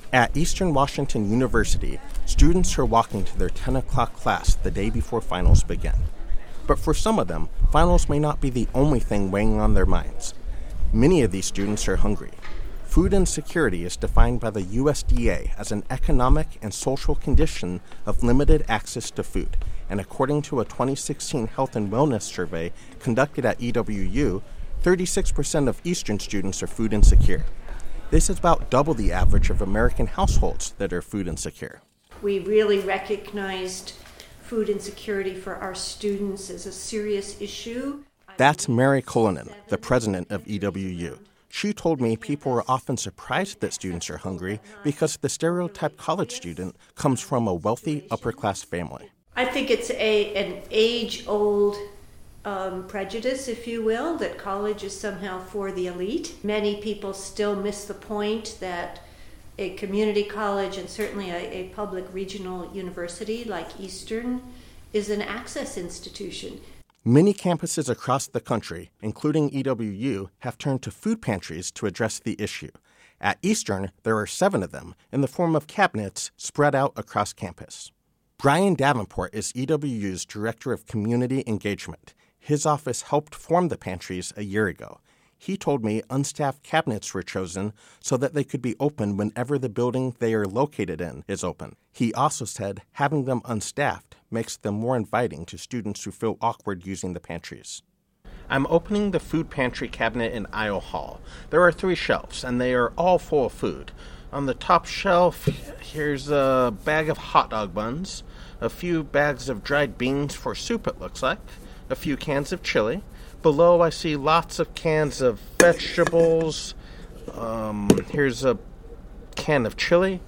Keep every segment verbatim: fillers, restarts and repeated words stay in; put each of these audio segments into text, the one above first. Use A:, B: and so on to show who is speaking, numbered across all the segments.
A: At Eastern Washington University, students are walking to their ten o'clock class the day before finals begin. But for some of them, finals may not be the only thing weighing on their minds. Many of these students are hungry. Food insecurity is defined by the U S D A as an economic and social condition of limited access to food. And according to a twenty sixteen health and wellness survey conducted at E W U, thirty-six percent of Eastern students are food insecure. This is about double the average of American households that are food insecure.
B: We really recognized food insecurity for our students as a serious issue.
A: That's Mary Cullinan, the president of E W U. She told me people are often surprised that students are hungry because the stereotype college student comes from a wealthy, upper-class family.
B: I think it's a an age-old um, prejudice, if you will, that college is somehow for the elite. Many people still miss the point that a community college and certainly a, a public regional university like Eastern is an access institution.
A: Many campuses across the country, including E W U, have turned to food pantries to address the issue. At Eastern, there are seven of them in the form of cabinets spread out across campus. Brian Davenport is E W U's Director of Community Engagement. His office helped form the pantries a year ago. He told me unstaffed cabinets were chosen so that they could be opened whenever the building they are located in is open. He also said having them unstaffed makes them more inviting to students who feel awkward using the pantries. I'm opening the food pantry cabinet in Aisle Hall. There are three shelves, and they are all full of food. On the top shelf, here's a bag of hot dog buns, a few bags of dried beans for soup, it looks like, a few cans of chili. Below, I see lots of cans of vegetables. Um, here's a can of chili.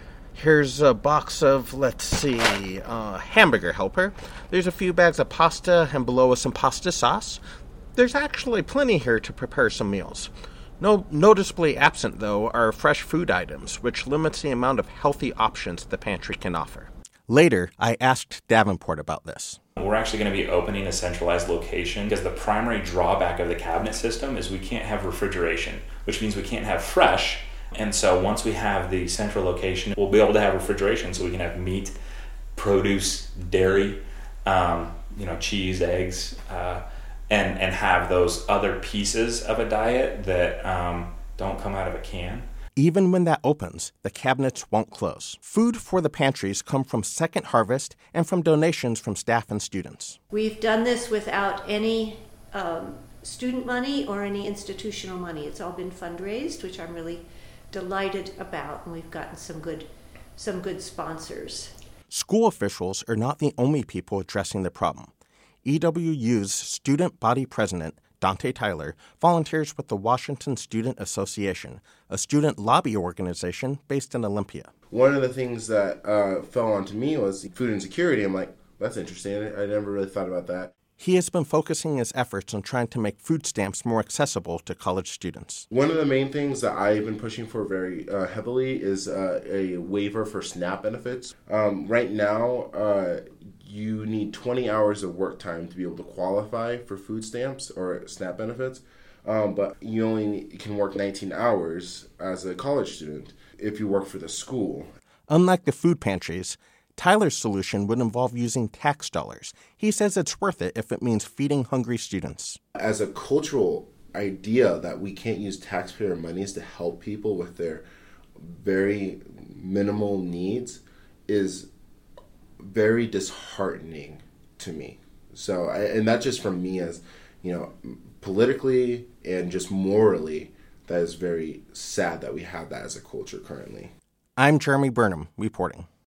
A: Here's a box of, let's see, uh, Hamburger Helper. There's a few bags of pasta, and below is some pasta sauce. There's actually plenty here to prepare some meals. No, noticeably absent, though, are fresh food items, which limits the amount of healthy options the pantry can offer. Later, I asked Davenport about this.
C: We're actually going to be opening a centralized location because the primary drawback of the cabinet system is we can't have refrigeration, which means we can't have fresh. And so once we have the central location, we'll be able to have refrigeration so we can have meat, produce, dairy, um, you know, cheese, eggs, uh, and, and have those other pieces of a diet that um, don't come out of a can.
A: Even when that opens, the cabinets won't close. Food for the pantries come from Second Harvest and from donations from staff and students.
B: We've done this without any um, student money or any institutional money. It's all been fundraised, which I'm really delighted about, and we've gotten some good, some good sponsors.
A: School officials are not the only people addressing the problem. E W U's student body president, Dante Tyler, volunteers with the Washington Student Association, a student lobby organization based in Olympia.
D: One of the things that uh, fell onto me was food insecurity. I'm like, that's interesting. I never really thought about that.
A: He has been focusing his efforts on trying to make food stamps more accessible to college students.
D: One of the main things that I've been pushing for very uh, heavily is uh, a waiver for SNAP benefits. Um, right now, uh, you need twenty hours of work time to be able to qualify for food stamps or SNAP benefits, um, but you only can work nineteen hours as a college student if you work for the school.
A: Unlike the food pantries, Tyler's solution would involve using tax dollars. He says it's worth it if it means feeding hungry students.
D: As a cultural idea that we can't use taxpayer monies to help people with their very minimal needs is very disheartening to me. So, I, and that's just from me as, you know, politically and just morally, that is very sad that we have that as a culture currently.
A: I'm Jeremy Burnham, reporting.